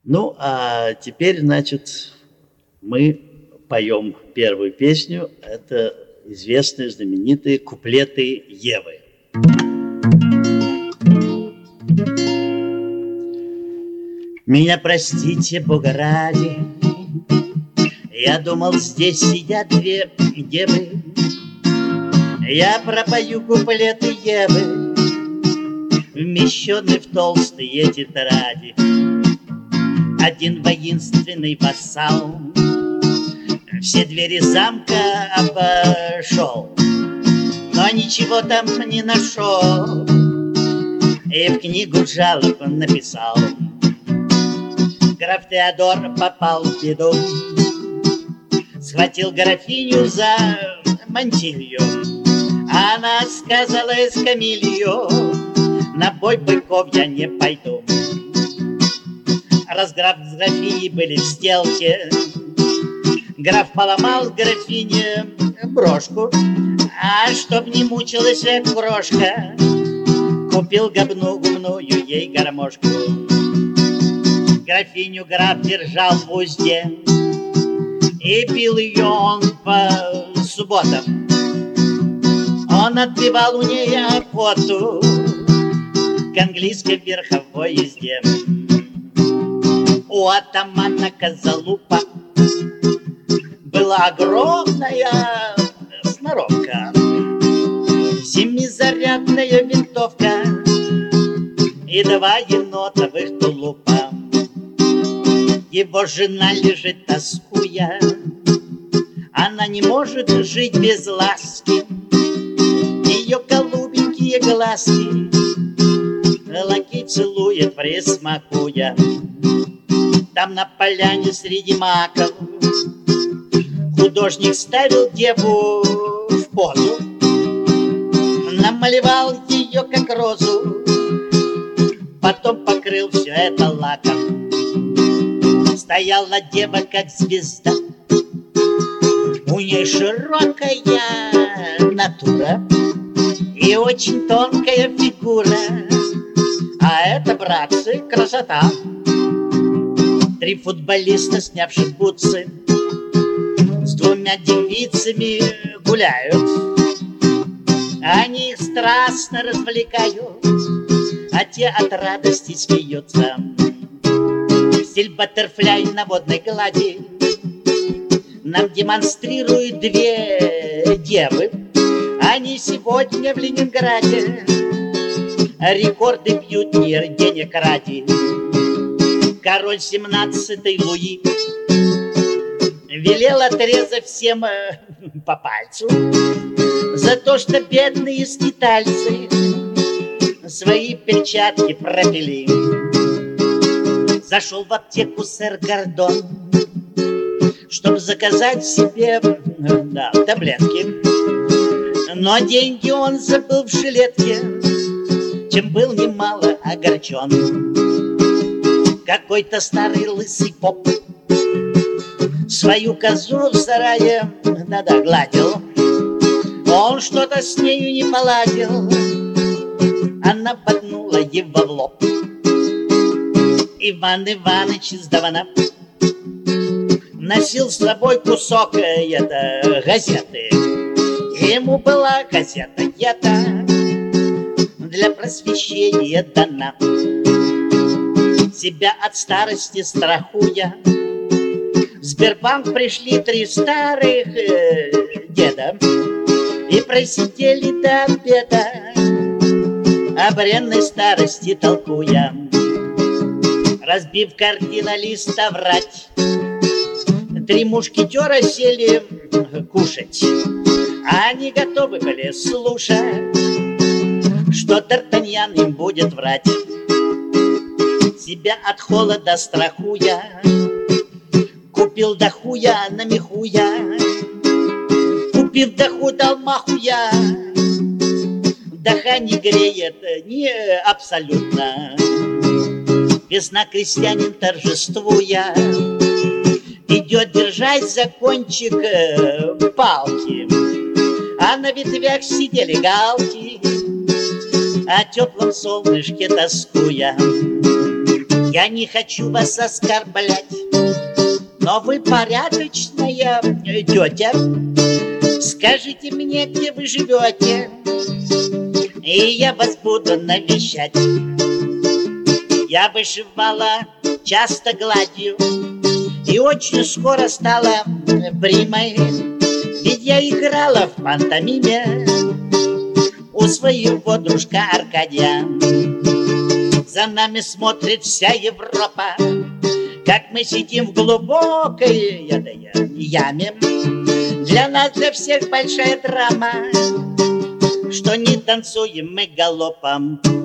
Ну, а теперь, значит, мы поем первую песню. Это известные, знаменитые куплеты Евы. Меня простите, Бога ради, я думал, здесь сидят две девы. Я пропою куплеты Евы, вмещенные в толстые тетради. Один воинственный вассал все двери замка обошел, но ничего там не нашел, и в книгу жалоб написал. Граф Теодор попал в беду, схватил графиню за мантилью. Она сказала Эскамилью: на бой быков я не пойду. Раз граф с графиней были в сделке, граф поломал графине брошку, а чтоб не мучилась крошка, купил губную ей гармошку. Графиню граф держал в узде, и пил ее он по субботам. Он отбивал у ней охоту к английской верховой езде. У атамана Козолупа была огромная сноровка, семизарядная винтовка и два енотовых тулупа. Его жена лежит тоскуя, она не может жить без ласки. Ее голубенькие глазки лакей целует, присмакуя. Там на поляне среди маков художник ставил деву в позу, намалевал ее как розу, потом покрыл все это лаком. Стояла дева как звезда, у ней широкая натура и очень тонкая фигура, а это, братцы, красота. Три футболиста, снявших бутсы, с двумя девицами гуляют. Они их страстно развлекают, а те от радости смеются. Стиль баттерфляй на водной глади нам демонстрируют две девы. Они сегодня в Ленинграде рекорды бьют мир денег ради. Король 17-й Луи велел отрезать всем по пальцу за то, что бедные скитальцы свои перчатки пропили. Зашел в аптеку сэр Гордон, чтобы заказать себе таблетки, но деньги он забыл в жилетке, чем был немало огорчен. Какой-то старый лысый поп свою козу в сарае гладил. Он что-то с нею не поладил, она боднула его в лоб. Иван Иваныч издавна носил с собой кусок газеты. Ему была газета эта для просвещения дана. Себя от старости страхуя, в Сбербанк пришли три старых деда и просидели до обеда, о бренной старости толкуя. Разбив кардиналиста врать, три мушкетера сели кушать. Они готовы были слушать, что Д'Артаньян им будет врать. Себя от холода страхуя, купил дохуя на мехуя. Купив доху, дал махуя. Доха не греет, не абсолютно. Весна крестьянин торжествуя идет, держась за кончик палки, а на ветвях сидели галки, о теплом солнышке тоскуя. Я не хочу вас оскорблять, но вы порядочная тетя. Скажите мне, где вы живете, и я вас буду навещать. Я вышивала часто гладью и очень скоро стала примой, ведь я играла в пантомиме у своего дружка Аркадия. За нами смотрит вся Европа, как мы сидим в глубокой яме. Для нас, для всех большая драма, что не танцуем мы галопом.